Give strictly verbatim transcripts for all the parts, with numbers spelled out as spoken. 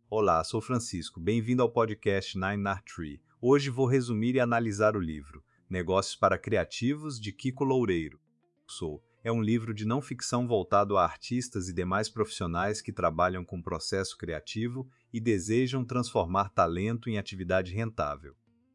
Olá, sou Francisco. Bem-vindo ao podcast Nine Art Tree. Hoje vou resumir e analisar o livro Negócios para Criativos, de Kiko Loureiro. Sou. É um livro de não ficção voltado a artistas e demais profissionais que trabalham com processo criativo e desejam transformar talento em atividade rentável.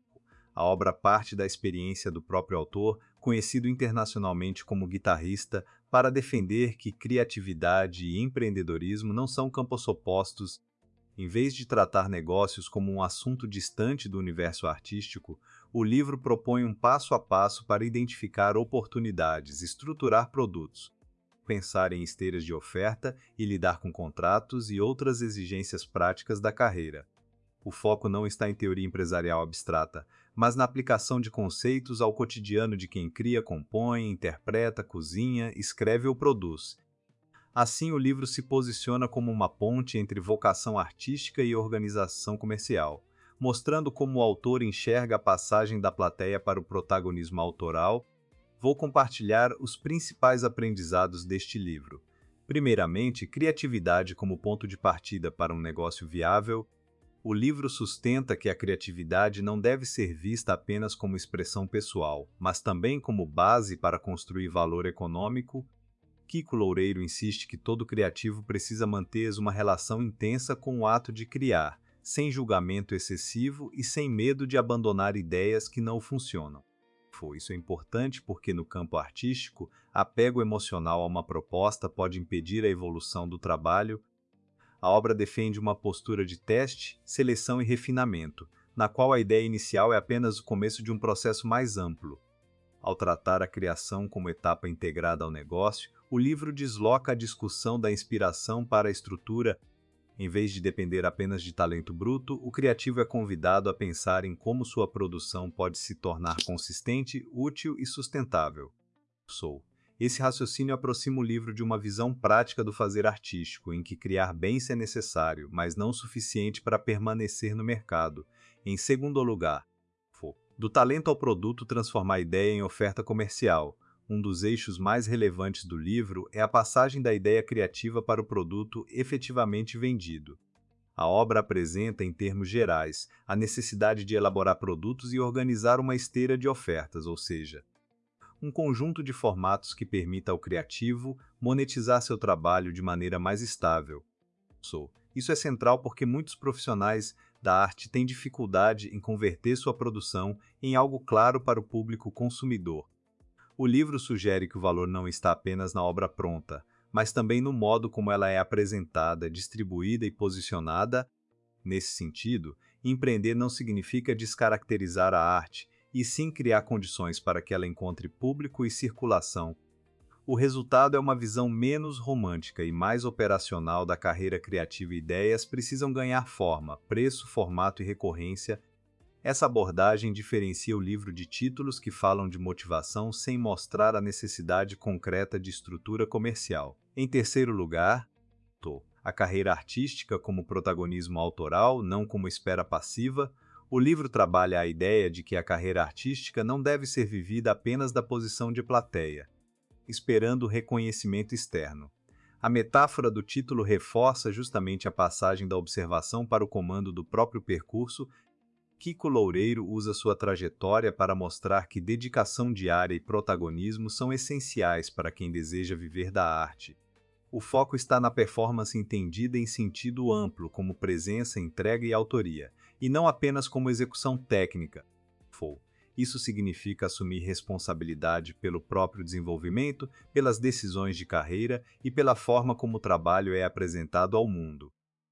A obra parte da experiência do próprio autor, conhecido internacionalmente como guitarrista, para defender que criatividade e empreendedorismo não são campos opostos. Em vez de tratar negócios como um assunto distante do universo artístico, o livro propõe um passo a passo para identificar oportunidades, estruturar produtos, pensar em esteiras de oferta e lidar com contratos e outras exigências práticas da carreira. O foco não está em teoria empresarial abstrata, mas na aplicação de conceitos ao cotidiano de quem cria, compõe, interpreta, cozinha, escreve ou produz. Assim, o livro se posiciona como uma ponte entre vocação artística e organização comercial, mostrando como o autor enxerga a passagem da plateia para o protagonismo autoral. Vou compartilhar os principais aprendizados deste livro. Primeiramente, criatividade como ponto de partida para um negócio viável. O livro sustenta que a criatividade não deve ser vista apenas como expressão pessoal, mas também como base para construir valor econômico. Kiko Loureiro insiste que todo criativo precisa manter uma relação intensa com o ato de criar, sem julgamento excessivo e sem medo de abandonar ideias que não funcionam. Isso é importante porque, no campo artístico, apego emocional a uma proposta pode impedir a evolução do trabalho. A obra defende uma postura de teste, seleção e refinamento, na qual a ideia inicial é apenas o começo de um processo mais amplo. Ao tratar a criação como etapa integrada ao negócio, o livro desloca a discussão da inspiração para a estrutura. Em vez de depender apenas de talento bruto, o criativo é convidado a pensar em como sua produção pode se tornar consistente, útil e sustentável. Sou. Esse raciocínio aproxima o livro de uma visão prática do fazer artístico, em que criar bem se é necessário, mas não o suficiente para permanecer no mercado. Em segundo lugar, do talento ao produto transformar a ideia em oferta comercial. Um dos eixos mais relevantes do livro é a passagem da ideia criativa para o produto efetivamente vendido. A obra apresenta, em termos gerais, a necessidade de elaborar produtos e organizar uma esteira de ofertas, ou seja, um conjunto de formatos que permita ao criativo monetizar seu trabalho de maneira mais estável. Isso é central porque muitos profissionais da arte têm dificuldade em converter sua produção em algo claro para o público consumidor. O livro sugere que o valor não está apenas na obra pronta, mas também no modo como ela é apresentada, distribuída e posicionada. Nesse sentido, empreender não significa descaracterizar a arte, e sim criar condições para que ela encontre público e circulação. O resultado é uma visão menos romântica e mais operacional da carreira criativa. Ideias precisam ganhar forma, preço, formato e recorrência. Essa abordagem diferencia o livro de títulos que falam de motivação sem mostrar a necessidade concreta de estrutura comercial. Em terceiro lugar, a carreira artística como protagonismo autoral, não como espera passiva. O livro trabalha a ideia de que a carreira artística não deve ser vivida apenas da posição de plateia, esperando reconhecimento externo. A metáfora do título reforça justamente a passagem da observação para o comando do próprio percurso. Kiko Loureiro usa sua trajetória para mostrar que dedicação diária e protagonismo são essenciais para quem deseja viver da arte. O foco está na performance entendida em sentido amplo, como presença, entrega e autoria, e não apenas como execução técnica. Isso significa assumir responsabilidade pelo próprio desenvolvimento, pelas decisões de carreira e pela forma como o trabalho é apresentado ao mundo.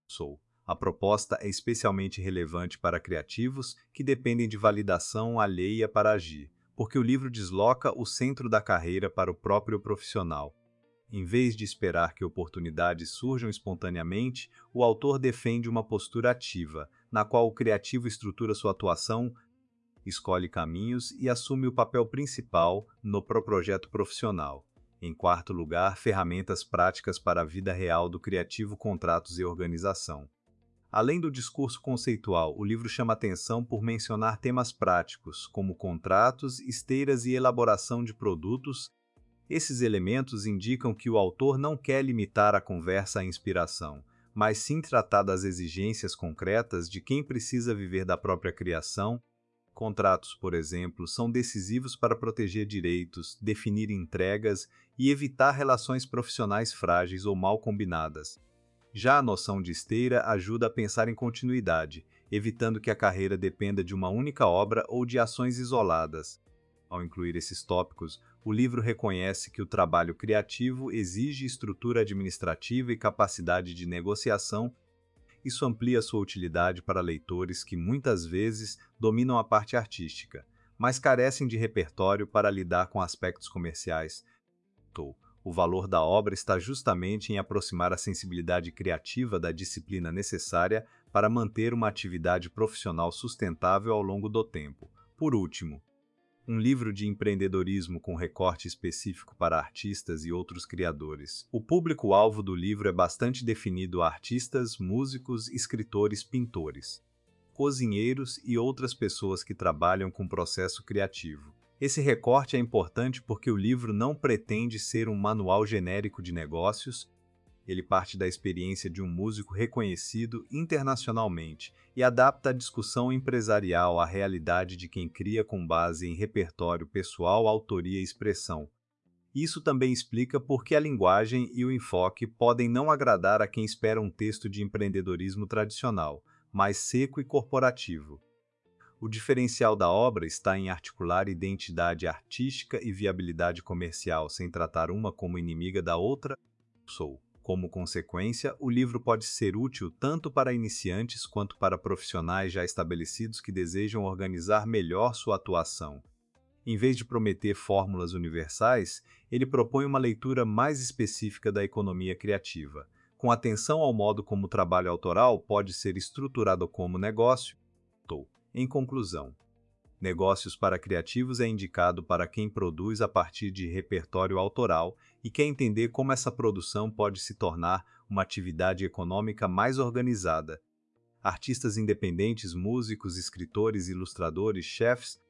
A proposta é especialmente relevante para criativos que dependem de validação alheia para agir, porque o livro desloca o centro da carreira para o próprio profissional. Em vez de esperar que oportunidades surjam espontaneamente, o autor defende uma postura ativa, na qual o criativo estrutura sua atuação, escolhe caminhos e assume o papel principal no projeto profissional. Em quarto lugar, ferramentas práticas para a vida real do criativo, contratos e organização. Além do discurso conceitual, o livro chama atenção por mencionar temas práticos, como contratos, esteiras e elaboração de produtos. Esses elementos indicam que o autor não quer limitar a conversa à inspiração, mas sim tratar das exigências concretas de quem precisa viver da própria criação. Contratos, por exemplo, são decisivos para proteger direitos, definir entregas e evitar relações profissionais frágeis ou mal combinadas. Já a noção de esteira ajuda a pensar em continuidade, evitando que a carreira dependa de uma única obra ou de ações isoladas. Ao incluir esses tópicos, o livro reconhece que o trabalho criativo exige estrutura administrativa e capacidade de negociação. Isso amplia sua utilidade para leitores que muitas vezes dominam a parte artística, mas carecem de repertório para lidar com aspectos comerciais. O valor da obra está justamente em aproximar a sensibilidade criativa da disciplina necessária para manter uma atividade profissional sustentável ao longo do tempo. Por último, um livro de empreendedorismo com recorte específico para artistas e outros criadores. O público-alvo do livro é bastante definido a artistas, músicos, escritores, pintores, cozinheiros e outras pessoas que trabalham com processo criativo. Esse recorte é importante porque o livro não pretende ser um manual genérico de negócios. Ele parte da experiência de um músico reconhecido internacionalmente e adapta a discussão empresarial à realidade de quem cria com base em repertório pessoal, autoria e expressão. Isso também explica por que a linguagem e o enfoque podem não agradar a quem espera um texto de empreendedorismo tradicional, mais seco e corporativo. O diferencial da obra está em articular identidade artística e viabilidade comercial sem tratar uma como inimiga da outra. Sou. Como consequência, o livro pode ser útil tanto para iniciantes quanto para profissionais já estabelecidos que desejam organizar melhor sua atuação. Em vez de prometer fórmulas universais, ele propõe uma leitura mais específica da economia criativa, com atenção ao modo como o trabalho autoral pode ser estruturado como negócio. Em conclusão, Negócios para Criativos é indicado para quem produz a partir de repertório autoral e quer entender como essa produção pode se tornar uma atividade econômica mais organizada. Artistas independentes, músicos, escritores, ilustradores, chefs,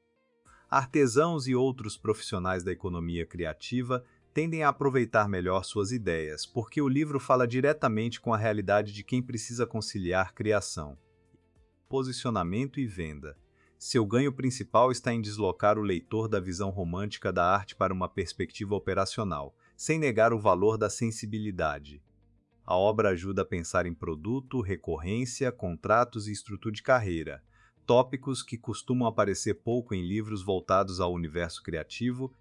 artesãos e outros profissionais da economia criativa tendem a aproveitar melhor suas ideias, porque o livro fala diretamente com a realidade de quem precisa conciliar criação, posicionamento e venda. Seu ganho principal está em deslocar o leitor da visão romântica da arte para uma perspectiva operacional, sem negar o valor da sensibilidade. A obra ajuda a pensar em produto, recorrência, contratos e estrutura de carreira, tópicos que costumam aparecer pouco em livros voltados ao universo criativo.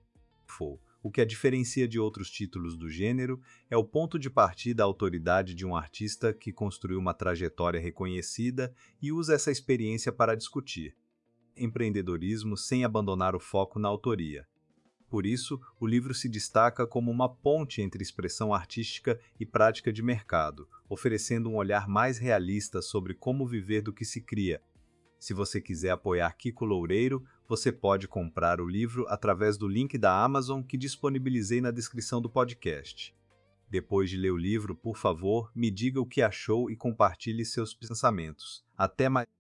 O que a diferencia de outros títulos do gênero é o ponto de partida da autoridade de um artista que construiu uma trajetória reconhecida e usa essa experiência para discutir empreendedorismo sem abandonar o foco na autoria. Por isso, o livro se destaca como uma ponte entre expressão artística e prática de mercado, oferecendo um olhar mais realista sobre como viver do que se cria. Se você quiser apoiar Kiko Loureiro, você pode comprar o livro através do link da Amazon que disponibilizei na descrição do podcast. Depois de ler o livro, por favor, me diga o que achou e compartilhe seus pensamentos. Até mais!